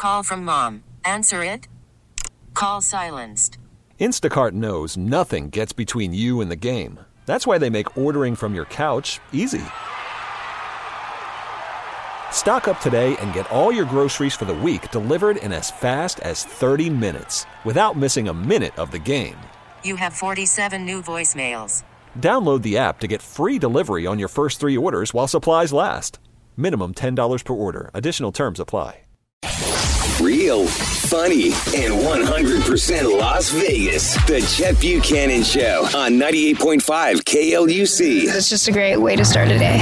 call from mom. Answer it. Call silenced. Instacart knows nothing gets between you and the game. That's why they make ordering from your couch easy. Stock up today and get all your groceries for the week delivered in as fast as 30 minutes without missing a minute of the game. You have 47 new voicemails. Download the app to get free delivery on your first 3 orders while supplies last. Minimum $10 per order. Additional terms apply. Real, funny, and 100% Las Vegas. The Chet Buchanan Show on 98.5 KLUC. It's just a great way to start a day.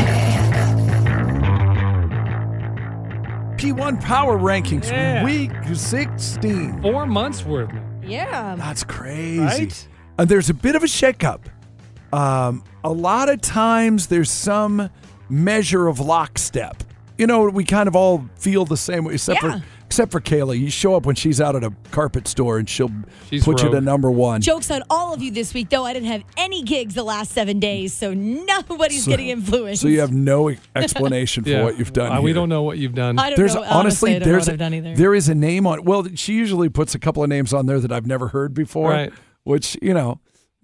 P1 Power Rankings, week 16. 4 months worth. Yeah. That's crazy. Right? And there's a bit of a shakeup. A lot of times there's some measure of lockstep. You know, we kind of all feel the same way, except for Kayla. You show up when she's out at a carpet store and she'll put you to number one. Joke's on all of you this week, though. I didn't have any gigs the last 7 days, so nobody's getting influenced. So you have no explanation for what you've done here. We don't know what you've done. I don't know. Honestly, I don't know what I've done either. There is a name on. Well, she usually puts a couple of names on there that I've never heard before. Right. Which, you know,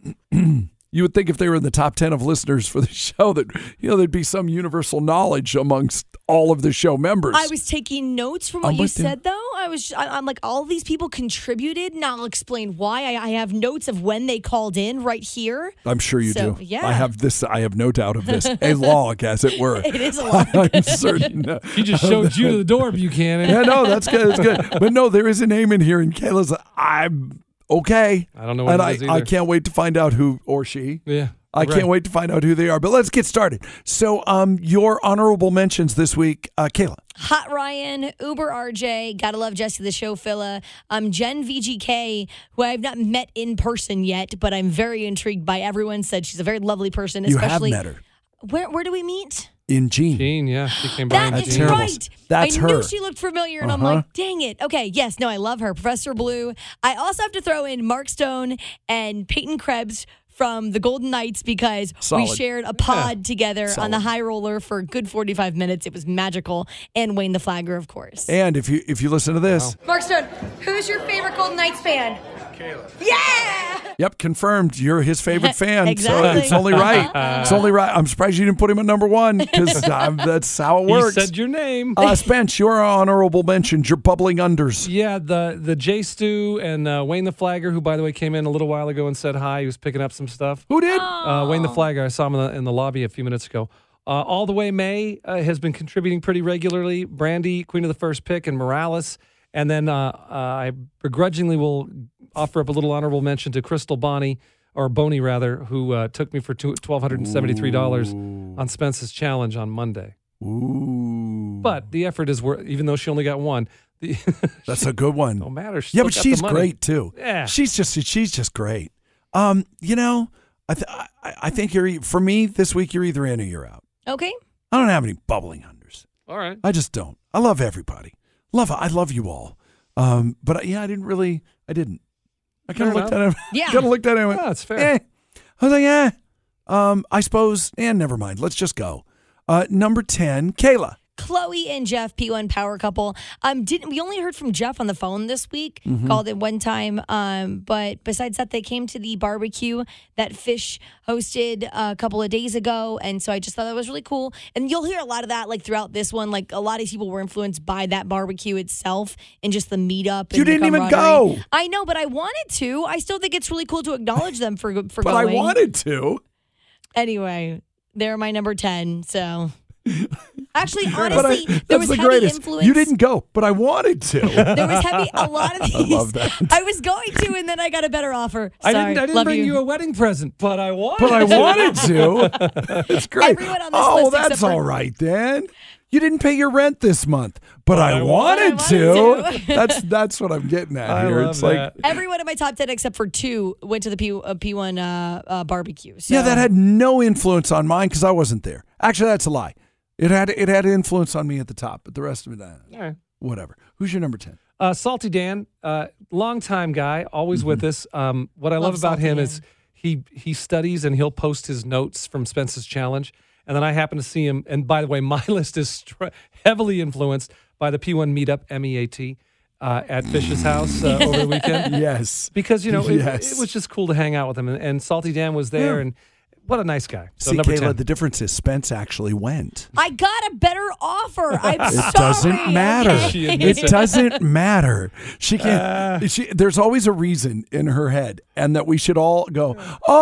you would think if they were in the top 10 of listeners for the show that, you know, there'd be some universal knowledge amongst all of the show members. I was taking notes from what you said, though. I'm like, all these people contributed, and I'll explain why. I have notes of when they called in right here. I'm sure you do. Yeah. I have no doubt of this. A log, as it were. It is a log. I'm certain. He just showed you to the door, Buchanan. Yeah, no, that's good. That's good. But no, there is a name in here, and Kayla's I'm okay. I don't know what it is either. I can't wait to find out who, or she. Yeah. I can't wait to find out who they are. But let's get started. So your honorable mentions this week, Kayla. Hot Ryan, Uber RJ, gotta love Jesse the Show Filla, Jen VGK, who I have not met in person yet, but I'm very intrigued by. Everyone said she's a very lovely person. Especially, you have met her. Where do we meet? In Gene. Gene, yeah. She came by. That is Gene. right. That's I her. knew she looked familiar, and I'm like, dang it. Okay, yes, no, I love her. Professor Blue. I also have to throw in Mark Stone and Peyton Krebs from the Golden Knights because we shared a pod together on the high roller for a good 45 minutes. It was magical. And Wayne the Flagger, of course. And if you listen to this. Mark Stone, who's your favorite Golden Knights fan? Kayla. Yeah! Yep, confirmed. You're his favorite fan. Exactly. So it's only right. It's only right. I'm surprised you didn't put him at number one because that's how it works. You said your name. Spence, your honorable mentions, your bubbling unders. Yeah, the J Stu and Wayne the Flagger, who, by the way, came in a little while ago and said hi. He was picking up some stuff. Who did? Wayne the Flagger. I saw him in the lobby a few minutes ago. All the Way May has been contributing pretty regularly. Brandy, Queen of the First Pick, and Morales. And then I begrudgingly will offer up a little honorable mention to Crystal Bonnie, or Boney rather, who took me for $1,273 on Spence's challenge on Monday. Ooh. But the effort is worth, even though she only got one. That's a good one. Don't matter. Yeah, but she's great too. Yeah, she's just great. You know, I think for me this week you're either in or you're out. Okay. I don't have any bubbling unders. All right. I just don't. I love everybody. I love you all. But I didn't. I kind of looked at him. Yeah. Kind of looked at him and went, that's fair. I was like, I suppose, never mind. Let's just go. Number 10, Kayla. Chloe and Jeff, P1 power couple. We only heard from Jeff on the phone this week, called it one time. But besides that, they came to the barbecue that Fish hosted a couple of days ago. And so I just thought that was really cool. And you'll hear a lot of that like throughout this one. Like a lot of people were influenced by that barbecue itself and just the meetup. You didn't even go. I know, but I wanted to. I still think it's really cool to acknowledge them for going. But I wanted to. Anyway, they're my number 10, so... Actually, But honestly, there was the heavy greatest. influence. You didn't go, but I wanted to. There was a lot of these. I love that. I was going to, and then I got a better offer. I Sorry, didn't love bring you a wedding present, but I wanted But I wanted to. It's great. Everyone on this list that's except for- all right then. You didn't pay your rent this month, but I wanted to. That's what I'm getting at I here. love It's that. like Everyone in my top 10 except for 2 went to the P1 barbecue. So. yeah, that had no influence on mine because I wasn't there. Actually, that's a lie. It had influence on me at the top, but the rest of it, whatever. Who's your number 10? Salty Dan, longtime guy, always with us. What I love about Salty him Dan. is he studies and he'll post his notes from Spence's challenge. And then I happen to see him. And by the way, my list is heavily influenced by the P1 meetup, MEAT. at Fish's house over the weekend. Yes. Because, it Yes. was just cool to hang out with him. And Salty Dan was there, and what a nice guy. So See, number Kayla, 10. the difference is Spence actually went. I got a better offer. I'm It sorry. doesn't matter. okay? She It admits it. doesn't matter. She can't. There's always a reason in her head, and that we should all go.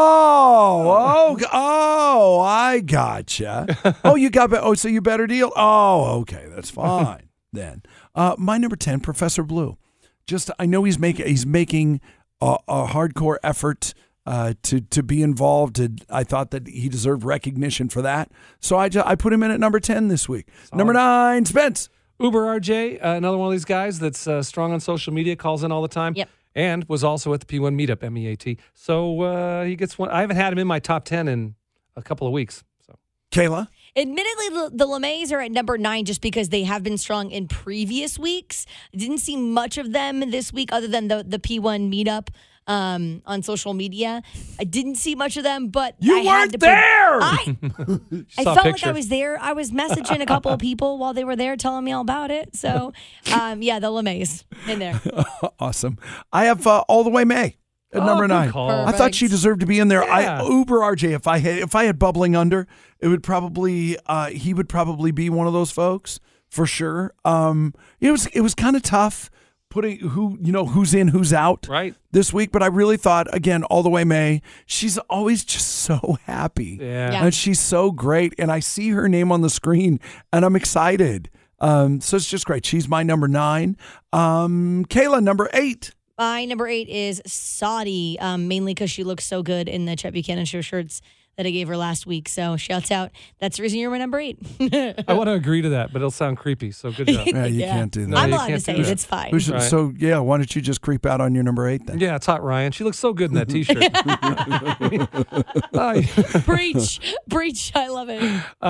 Oh, I gotcha. Oh, you got. So you better deal. Oh, okay, that's fine then. My number 10, Professor Blue. I know he's making a hardcore effort. To be involved, and I thought that he deserved recognition for that. So I put him in at number 10 this week. Number 9, Spence. Uber RJ, another one of these guys that's strong on social media, calls in all the time. Yep. And was also at the P1 meetup, MEAT. So he gets one. I haven't had him in my top 10 in a couple of weeks. So Kayla. Admittedly, the LeMays are at number 9 just because they have been strong in previous weeks. I didn't see much of them this week other than the P1 meetup on social media. I didn't see much of them, but You I had weren't to there! I saw a felt like picture. I was there. I was messaging a couple of people while they were there telling me all about it. So, the LeMays in there. Awesome. I have All the Way May at number good 9. call. I thought she deserved to be in there. Yeah. Uber RJ. If I had Bubbling Under, it would probably he would probably be one of those folks for sure. It was kind of tough putting who's in, who's out Right. this week, but I really thought, again, All the Way May, she's always just so happy. Yeah. And she's so great, and I see her name on the screen and I'm excited. So it's just great. She's my number 9. Kayla, number 8. My number 8 is Saudi, mainly because she looks so good in the Chet Buchanan Show shirts that I gave her last week. So shouts out. That's the reason you're my number 8. I want to agree to that, but it'll sound creepy. So good job. Yeah, you can't do that. I'm you allowed to can't say do it. that. It's fine. Right. So, yeah, why don't you just creep out on your number 8 then? Yeah, it's hot, Ryan. She looks so good in that T-shirt. Preach. I love it.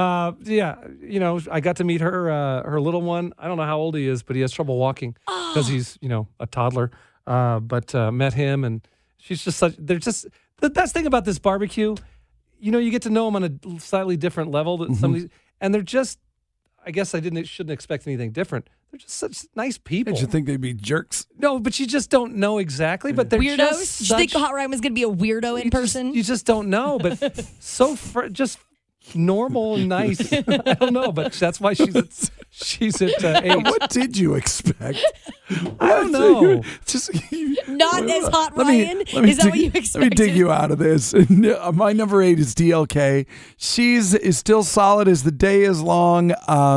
I got to meet her little one. I don't know how old he is, but he has trouble walking because he's, a toddler. But met him, and she's just they're just the best thing about this barbecue. You get to know them on a slightly different level than some of these, and they're just. I guess I shouldn't expect anything different. They're just such nice people. Did you think they'd be jerks? No, but you just don't know exactly. But they're Weirdos? just Did you think Hot Ryan was going to be a weirdo in person? You just don't know. But so just normal and nice. I don't know, but that's why she's at 8. What did you expect? I don't know. Not as Hot Ryan? Let me Is that what you expected? Let me dig you out of this. My number 8 is DLK. She's still solid as the day is long.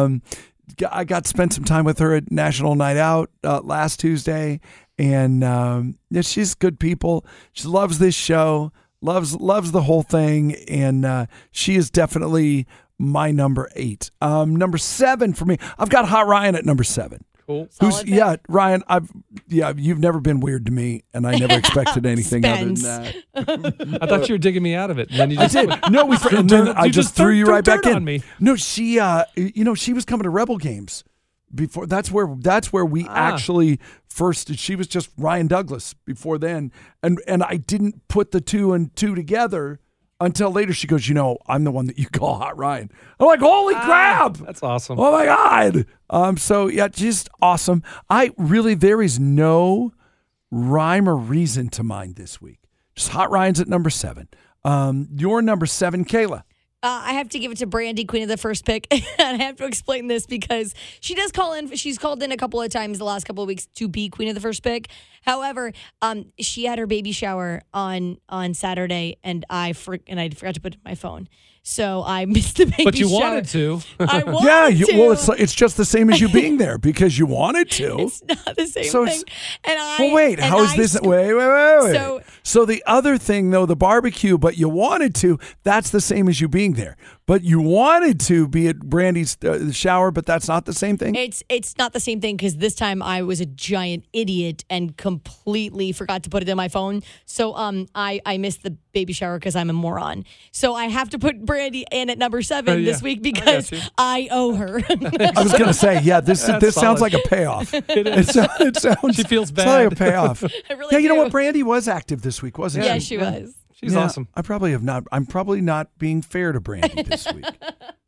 I got to spend some time with her at National Night Out last Tuesday, and she's good people. She loves this show, loves the whole thing, and she is definitely my number 8. Number 7 for me, I've got Hot Ryan at number 7. Cool. Ryan, you've never been weird to me, and I never expected anything other than that. I thought you were digging me out of it. And then you just I did. No, I just threw you right back dirt in. on me. No, she she was coming to Rebel Games before. That's where we actually first. She was just Ryan Douglas before then, and I didn't put the 2 and 2 together until later. She goes, I'm the one that you call Hot Ryan. I'm like, holy crap! That's awesome. Oh my God. So yeah, just awesome. There is no rhyme or reason to mine this week. Just Hot Ryan's at number 7. Your number 7, Kayla. I have to give it to Brandy, Queen of the First Pick. And I have to explain this because she does call in. She's called in a couple of times the last couple of weeks to be Queen of the First Pick. However, she had her baby shower on Saturday, and I forgot to put it in my phone. So I missed the baby shower. But you wanted to. I wanted to. Well, it's just the same as you being there because you wanted to. It's not the same So thing. How is this? Wait. So the other thing, though, the barbecue, but you wanted to, that's the same as you being there. But you wanted to be at Brandy's shower, but that's not the same thing? It's not the same thing because this time I was a giant idiot and completely forgot to put it in my phone. So I missed the baby shower because I'm a moron. So I have to put Brandy in at number 7 this week because I owe her. I was going to say, this sounds solid. like a payoff. It is. It sounds. She feels It's like a bad. payoff. I really You know do. what? Brandy was active this week, wasn't she? Yeah, she was. She's Yeah, awesome. I'm probably not being fair to Brandy this week.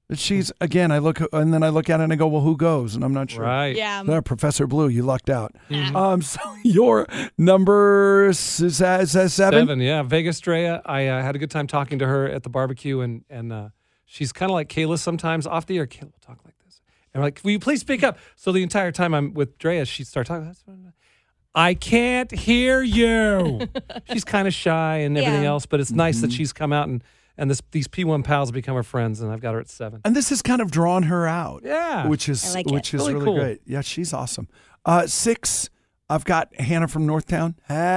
She's again. I look at it and I go, well, who goes? And I'm not sure. Right. Yeah. Professor Blue, you lucked out. So your number is 7? 7, yeah. Vegas Drea. I had a good time talking to her at the barbecue, and she's kind of like Kayla sometimes off the air. Kayla will talk like this. And I'm like, will you please speak up? So the entire time I'm with Drea, she starts talking. I can't hear you. She's kind of shy and everything else, but it's nice that she's come out and these P1 pals become her friends, and I've got her at 7. And this has kind of drawn her out. Yeah. Which is Really really cool. great. Yeah, she's awesome. 6, I've got Hannah from Northtown.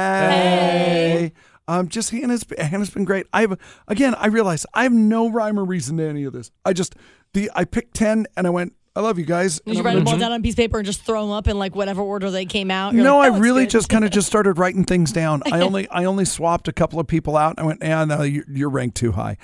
Hey. Just Hannah's been great. I realize I have no rhyme or reason to any of this. I picked 10 and I went, I love you guys. Did you write them all down on a piece of paper and just throw them up in like whatever order they came out? No, like, I really just kind of just started writing things down. I only swapped a couple of people out. I went, no, you're ranked too high.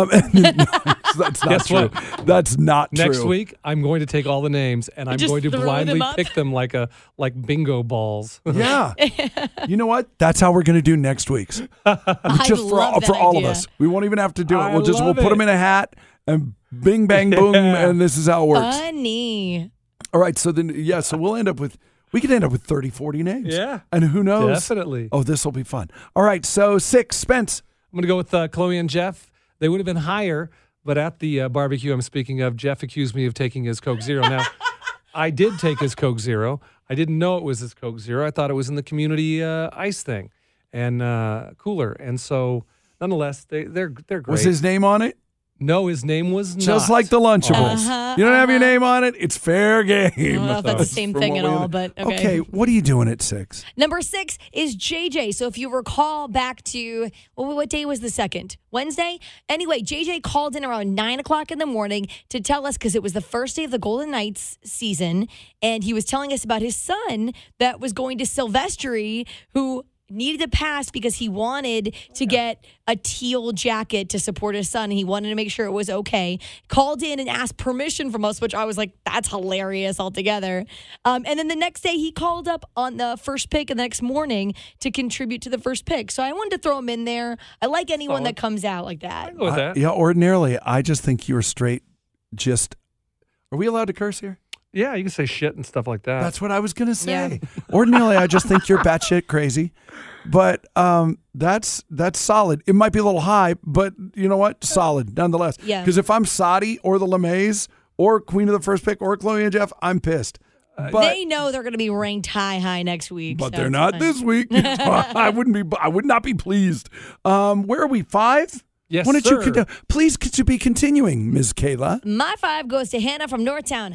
That's not Guess true. what? That's not true. Next week, I'm going to take all the names and I'm Just going to throw blindly them up? pick them like bingo balls. Yeah. You know what? That's how we're going to do next week's. Just love for that all of idea. us. We won't even have to do it. I We'll love put them it. in a hat and bing bang boom, and this is how it works. Funny. All right, so then so we could end up with 30, 40 names. Yeah. And who knows? Definitely. Oh, this will be fun. All right, so 6, Spence. I'm going to go with Chloe and Jeff. They would have been higher, but at the barbecue I'm speaking of, Jeff accused me of taking his Coke Zero. Now, I did take his Coke Zero. I didn't know it was his Coke Zero. I thought it was in the community ice thing and cooler. And so, nonetheless, they're great. Was his name on it? No, his name was not. Just like the Lunchables. You don't have your name on it, it's fair game. I don't know if that's the same From thing what at we- all, but okay. Okay, what are you doing at 6? Number 6 is JJ. So if you recall back to, what day was the 2nd? Wednesday? Anyway, JJ called in around 9 o'clock in the morning to tell us, because it was the first day of the Golden Knights season, and he was telling us about his son that was going to Silvestri, who needed to pass because he wanted to get a teal jacket to support his son. He wanted to make sure it was okay. Called in and asked permission from us, which I was like, that's hilarious altogether. And then the next day he called up on the first pick and the next morning to contribute to the first pick. So I wanted to throw him in there. I like anyone that comes out like that. I go with that. Yeah, ordinarily, I just think you're straight. Are we allowed to curse here? Yeah, you can say shit and stuff like that. That's what I was going to say. Yeah. Ordinarily, I just think you're batshit crazy. But that's solid. It might be a little high, but you know what? Solid nonetheless. Yeah. Because if I'm Sadi or the LeMays or Queen of the First Pick or Chloe and Jeff, I'm pissed. But They know they're going to be ranked high next week. but so they're it's not fine. this week. I would not be pleased. Where are we? 5? Yes, Why don't sir. you please to be continuing, Ms. Kayla? My 5 goes to Hannah from Northtown.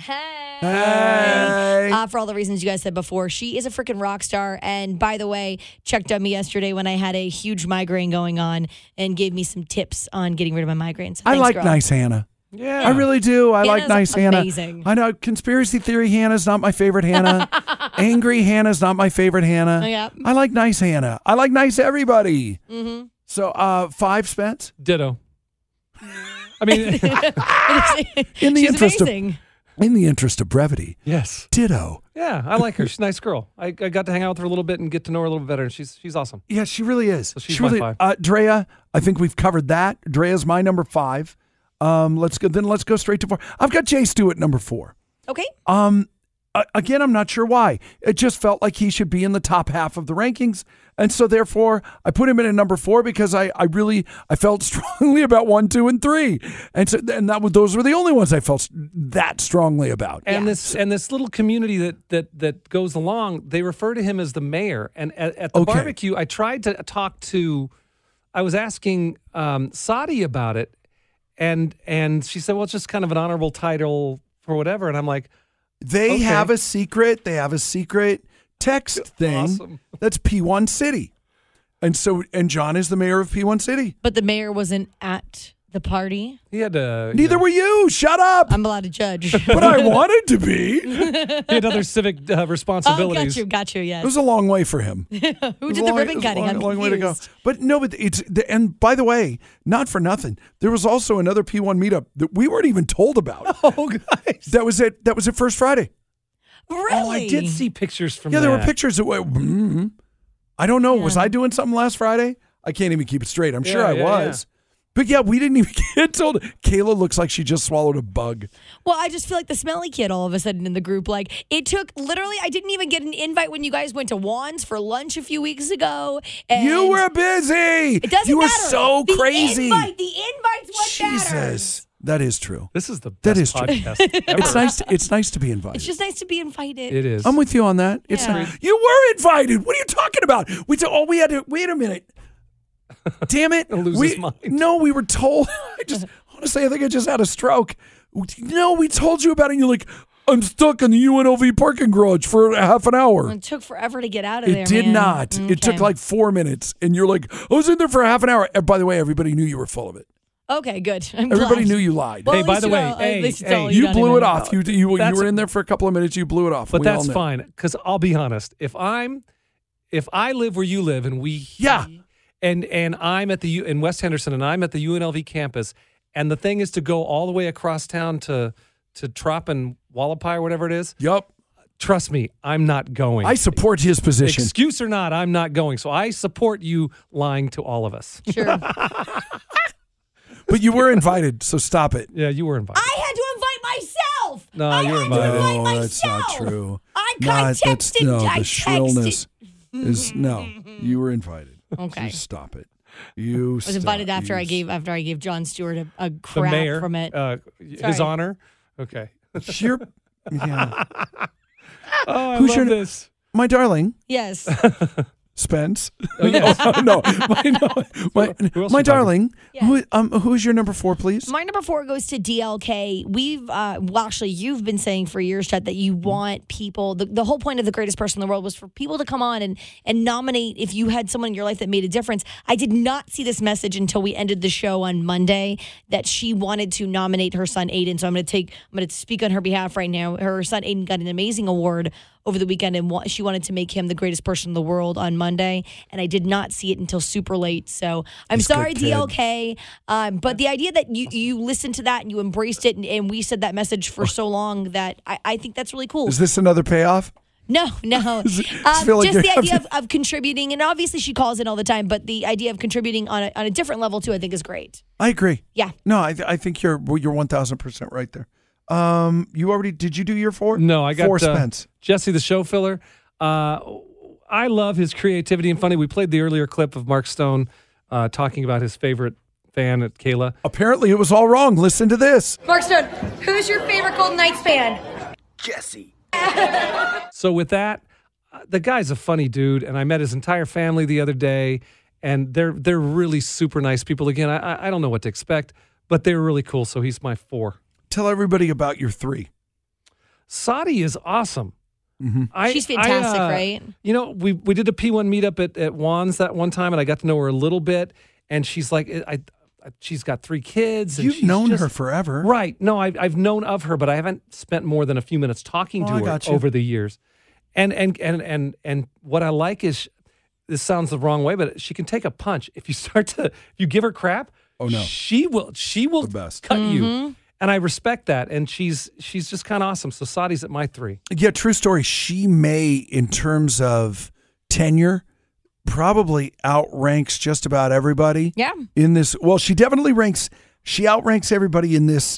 Hey. For all the reasons you guys said before, she is a freaking rock star. And by the way, checked on me yesterday when I had a huge migraine going on and gave me some tips on getting rid of my migraines. So I thanks, like girl. nice Hannah. Yeah. I really do. I like Hannah's nice Hannah. amazing. I know conspiracy theory Hannah's not my favorite Hannah. Angry Hannah's not my favorite Hannah. Oh, yeah. I like nice Hannah. I like nice everybody. Mm-hmm. So 5, Spence. Ditto. I mean, In the She's interest amazing. in the interest of brevity, yes. ditto. Yeah, I like her. She's a nice girl. I got to hang out with her a little bit and get to know her a little better. And she's awesome. Yeah, she really is. So she's she my really, 5. Drea, I think we've covered that. Drea's my number 5. Let's go straight to 4. I've got Jay Stewart number 4. Okay. Again, I'm not sure why. It just felt like he should be in the top half of the rankings. And so therefore, I put him in at number 4 because I felt strongly about 1, 2, and 3. And so those were the only ones I felt that strongly about. And this little community that goes along, they refer to him as the mayor. And at the barbecue, I tried to talk to, I was asking Sadi about it, and she said, well, it's just kind of an honorable title for whatever. And I'm like, They okay. have a secret text thing Awesome. that's P1 City. And John is the mayor of P1 City. But the mayor wasn't at the party. he had to. Neither were you. Shut up. I'm allowed to judge. But I wanted to be. He had other civic Oh, responsibilities. got you, It yes. was a long way for him. Who did the ribbon cutting? I'm long way to go. confused. But no, but and by the way, not for nothing. There was also another P1 meetup that we weren't even told about. Oh, guys. That was it First Friday. Really? Oh, I did see pictures from Yeah, that. there were pictures that went, I don't know. Was I doing something last Friday? I can't even keep it straight. I'm sure Yeah, I yeah, was. But yeah, we didn't even get told. Kayla looks like she just swallowed a bug. Well, I just feel like the smelly kid all of a sudden in the group. Like, it took literally, I didn't even get an invite when you guys went to Juan's for lunch a few weeks ago. And You were busy. It doesn't You were matter. so The crazy. the invite's what matters. Jesus. That is true. This is the That best is true. podcast ever. It's nice to be invited. It's just nice to be invited. It is. I'm with you on that. It's Yeah. not, you were invited. What are you talking about? We had to wait a minute. Damn it. He'll lose his mind. No, we were told. Honestly, I think I just had a stroke. No, we told you about it and you're like, I'm stuck in the UNLV parking garage for half an hour. It took forever to get out of there. It did man. not. Okay. It took like 4 minutes and you're like, I was in there for half an hour. And by the way, everybody knew you were full of it. Okay, good. I'm Everybody glad. knew you lied. Well, Hey, at by least the you way, know, hey, at least it's hey, all You done blew it in off. You That's- were in there for a couple of minutes. You blew it off. But We all that's know. fine, because I'll be honest. If I live where you live, and and I'm at in West Henderson, and I'm at the UNLV campus, and the thing is to go all the way across town to Trop and Wallapai or whatever it is. Yup. Trust me, I'm not going. I support his position. Excuse or not, I'm not going. So I support you lying to all of us. Sure. But you were invited, so stop it. Yeah, you were invited. I had to invite myself. No, I you were had to invited. invite No, myself. that's not true. I That's texted. no, I the shrillness texted. is no. You were invited. Okay. Just stop it. You I was invited after I gave Jon Stewart a The crap mayor, from it. his Sorry. honor. Okay. You're, yeah. Oh, I Who's love your- this. My darling, Yes. Spence. Yes. no, Who else my you talking? darling. Yeah. Who's your number 4, please? My number 4 goes to DLK. We've, actually, you've been saying for years, Chet, that you want people, the whole point of The Greatest Person in the World was for people to come on and nominate if you had someone in your life that made a difference. I did not see this message until we ended the show on Monday that she wanted to nominate her son, Aiden. So I'm going to speak on her behalf right now. Her son, Aiden, got an amazing award over the weekend, and she wanted to make him the greatest person in the world on Monday, and I did not see it until super late. So I'm He's a sorry, good kid. DLK. But the idea that you listened to that and you embraced it, and we said that message for so long that I think that's really cool. Is this another payoff? No. feel like Just you're the idea having- of contributing, and obviously she calls it all the time, but the idea of contributing on a different level too, I think is great. I agree. Yeah. No, I think you're 1,000% right there. Did you do your 4? No, I got 4 Spence. Jesse, the show filler. I love his creativity and funny. We played the earlier clip of Mark Stone talking about his favorite fan at Kayla. Apparently it was all wrong. Listen to this. Mark Stone, who's your favorite Golden Knights fan? Jesse. So with that, the guy's a funny dude, and I met his entire family the other day, and they're really super nice people. Again, I don't know what to expect, but they were really cool. So he's my 4. Tell everybody about your 3. Sadi is awesome. She's fantastic, right? You know, we did a P1 meetup at Juan's that one time, and I got to know her a little bit. And she's like, she's got 3 kids. And You've she's known just- her forever. Right. No, I've known of her, but I haven't spent more than a few minutes talking to I her got you. over the years. And what I like is, this sounds the wrong way, but she can take a punch. If you give her crap, Oh, no. she will The best. cut you. And I respect that. And she's just kind of awesome. So Sadi's at my 3. Yeah, true story. She may, in terms of tenure, probably outranks just about everybody. Yeah. In this, well, she definitely ranks. She outranks everybody in this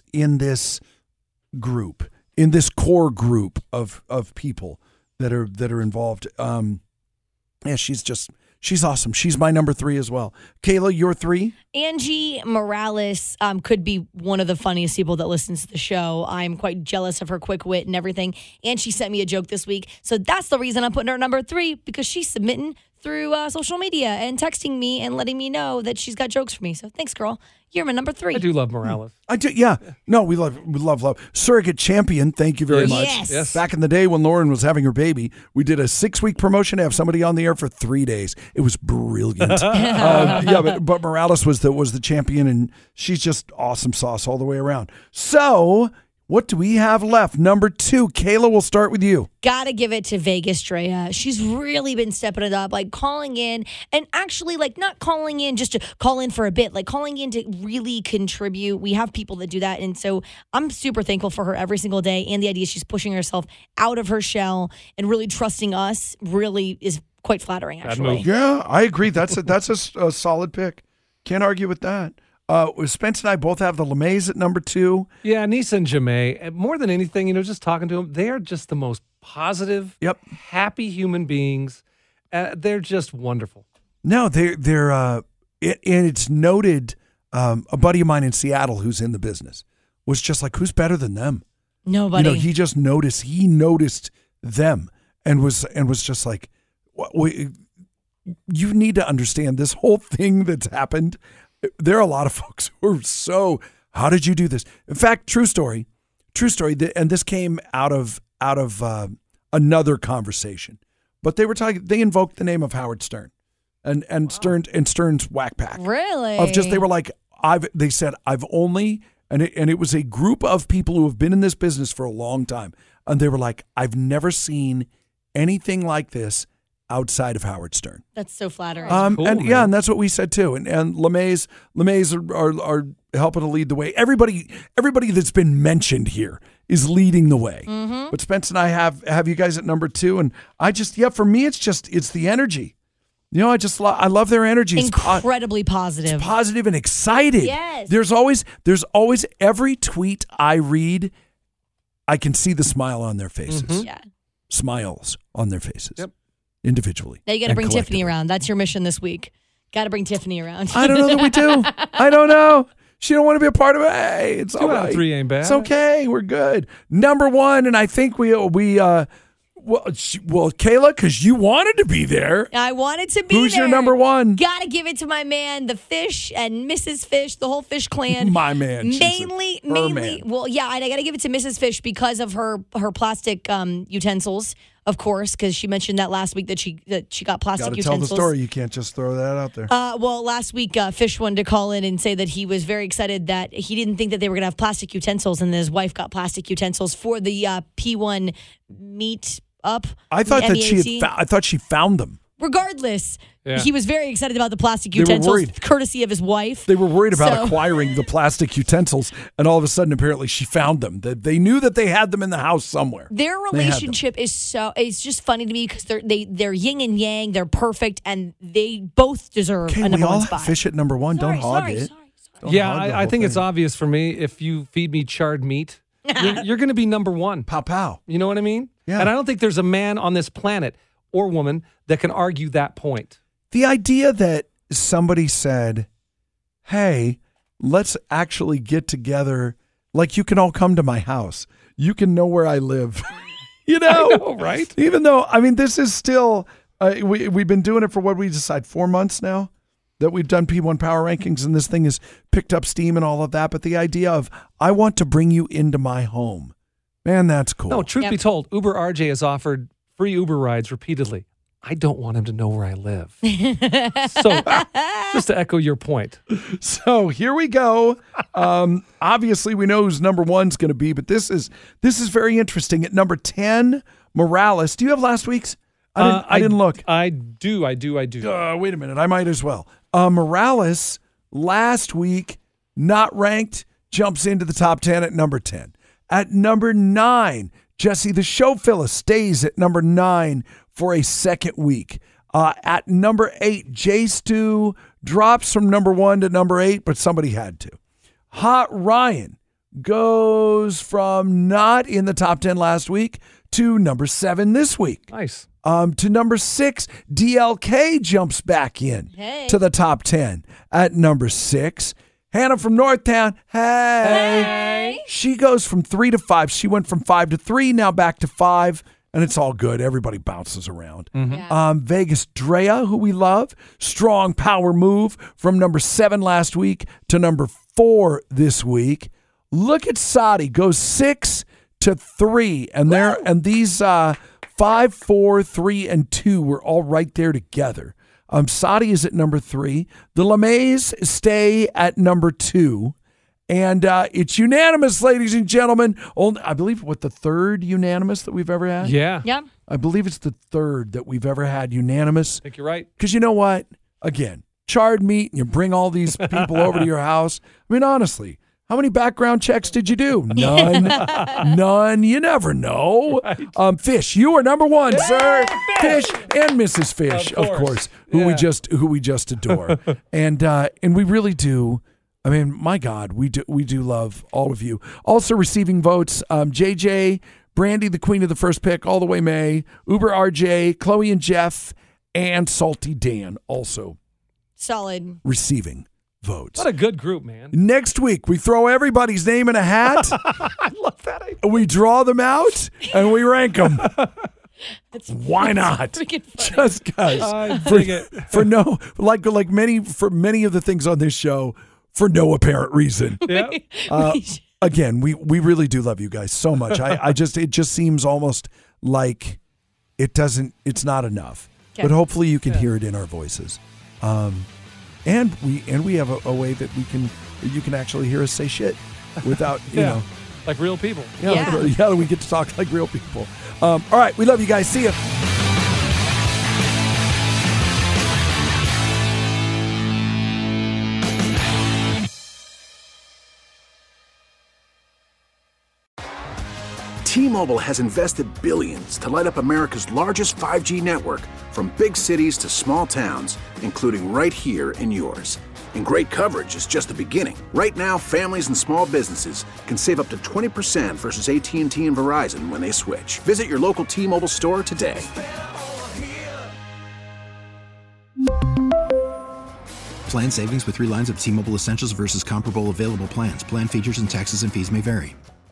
group, in this core group of people that are involved. Yeah, she's awesome. She's my number 3 as well. Kayla, your 3? Angie Morales could be one of the funniest people that listens to the show. I'm quite jealous of her quick wit and everything. And she sent me a joke this week. So that's the reason I'm putting her at number 3, because she's submitting through social media and texting me and letting me know that she's got jokes for me. So thanks, girl. You're my number 3. I do love Morales. I do. Yeah. No, we love. Surrogate Champion. Thank you very Yes. much. Yes. Back in the day when Lauren was having her baby, we did a 6-week promotion to have somebody on the air for 3 days. It was brilliant. But Morales was the champion, and she's just awesome sauce all the way around. So, what do we have left? Number 2, Kayla. We'll start with you. Gotta give it to Vegas Drea. She's really been stepping it up, like calling in, and actually like not calling in just to call in for a bit, like calling in to really contribute. We have people that do that. And so I'm super thankful for her every single day. And the idea she's pushing herself out of her shell and really trusting us really is quite flattering, actually. move. Yeah, I agree. That's a solid pick. Can't argue with that. Spence and I both have the LeMays at number 2. Yeah, Nisa and Jamae. More than anything, just talking to them, they are just the most positive, happy human beings. They're just wonderful. No, they're and it's noted. A buddy of mine in Seattle who's in the business was just like, who's better than them? Nobody. He just noticed. He noticed them and was just like, you need to understand this whole thing that's happened. There are a lot of folks who are so, how did you do this? In fact, true story, and this came out of another conversation. But they invoked the name of Howard Stern and Stern's Whack Pack. Really? They were like, they said, I've only, and it was a group of people who have been in this business for a long time. And they were like, I've never seen anything like this outside of Howard Stern. That's so flattering. Cool, and that's what we said too. And LeMays are helping to lead the way. Everybody that's been mentioned here is leading the way. Mm-hmm. But Spence and I have you guys at number 2, and for me it's the energy. I love their energy. Incredibly positive. It's positive and excited. Yes. There's always every tweet I read, I can see the smile on their faces. Mm-hmm. Yeah. Smiles on their faces. Yep. Individually. Now you got to bring Tiffany around. That's your mission this week. Got to bring Tiffany around. I don't know that we do. I don't know. She don't want to be a part of it. Hey, it's 2 all out right. of 3 ain't bad. It's okay. We're good. Number 1, and I think Kayla, because you wanted to be there. I wanted to be Who's there. your number 1? Got to give it to my man, the Fish and Mrs. Fish, the whole Fish clan. My man. Mainly. Man. Well, yeah, I got to give it to Mrs. Fish because of her plastic utensils, of course, because she mentioned that last week that she got plastic Gotta utensils. tell the story. You can't just throw that out there. Well, last week, Fish wanted to call in and say that he was very excited that he didn't think that they were going to have plastic utensils, and his wife got plastic utensils for the P1 meet up. I thought that she found them. Regardless, Yeah. he was very excited about the plastic They were utensils, worried. courtesy of his wife. They were worried about acquiring the plastic utensils, and all of a sudden, apparently, she found them. They knew that they had them in the house somewhere. Their relationship it's just funny to me because they're yin and yang, they're perfect, and they both deserve Okay, a number we all 1 spot. have Fish at number 1. Don't hog it. Don't Yeah, hog the I whole think it's thing. obvious for me. If you feed me charred meat, you're going to be number 1. Pow pow. You know what I mean? Yeah. And I don't think there's a man on this planet or woman that can argue that point. The idea that somebody said, hey, let's actually get together, like you can all come to my house. You can know where I live. I know, right? Even though, this is still, we've been doing it for what we decide, 4 months now that we've done P1 Power Rankings, and this thing has picked up steam and all of that. But the idea of, I want to bring you into my home. Man, that's cool. No, truth be told, Uber RJ has offered free Uber rides repeatedly. I don't want him to know where I live. So, just to echo your point. So here we go. Obviously, we know who's number 1's going to be, but this is very interesting. At number 10, Morales. Do you have last week's? I didn't look. I do. Wait a minute. I might as well. Morales, last week, not ranked, jumps into the top 10 at number 10. At number 9, Jesse the Show Fella stays at number 9 for a second week. At number 8, J Stu drops from number 1 to number 8, but somebody had to. Hot Ryan goes from not in the top 10 last week to number 7 this week. Nice. To number 6, DLK jumps back in to the top 10 at number 6. Hannah from Northtown, hey. She goes from 3 to 5. She went from 5 to 3, now back to 5, and it's all good. Everybody bounces around. Yeah. Vegas Drea, who we love, strong power move from number 7 last week to number 4 this week. Look at Sadi, goes 6 to 3, and these 5, 4, 3, and 2 were all right there together. Sadi is at number 3. The LeMays stay at number 2. And it's unanimous, ladies and gentlemen. I believe, the third unanimous that we've ever had? Yeah. Yeah. I believe it's the third that we've ever had unanimous. I think you're right. Because you know what? Again, charred meat, and you bring all these people over to your house. Honestly, how many background checks did you do? None. None. You never know. Right. Fish, you are number 1, sir. Fish and Mrs. Fish, of course, who we just adore. And we really do I mean, my God, we do love all of you. Also receiving votes, JJ, Brandy, the queen of the first pick, all the way May, Uber RJ, Chloe and Jeff, and Salty Dan also Solid. receiving votes. What a good group, man. Next week, we throw everybody's name in a hat. I love that idea. We draw them out and we rank them. Why not? Just because. For many of the things on this show, for no apparent reason. Yeah. Again, we really do love you guys so much. It just seems almost like it's not enough. Okay. But hopefully you can hear it in our voices. And we have a way that you can actually hear us say shit without, you know. Like real people. Yeah, we get to talk like real people. All right, we love you guys. See ya. T-Mobile has invested billions to light up America's largest 5G network, from big cities to small towns, including right here in yours. And great coverage is just the beginning. Right now, families and small businesses can save up to 20% versus AT&T and Verizon when they switch. Visit your local T-Mobile store today. Plan savings with 3 lines of T-Mobile Essentials versus comparable available plans. Plan features and taxes and fees may vary.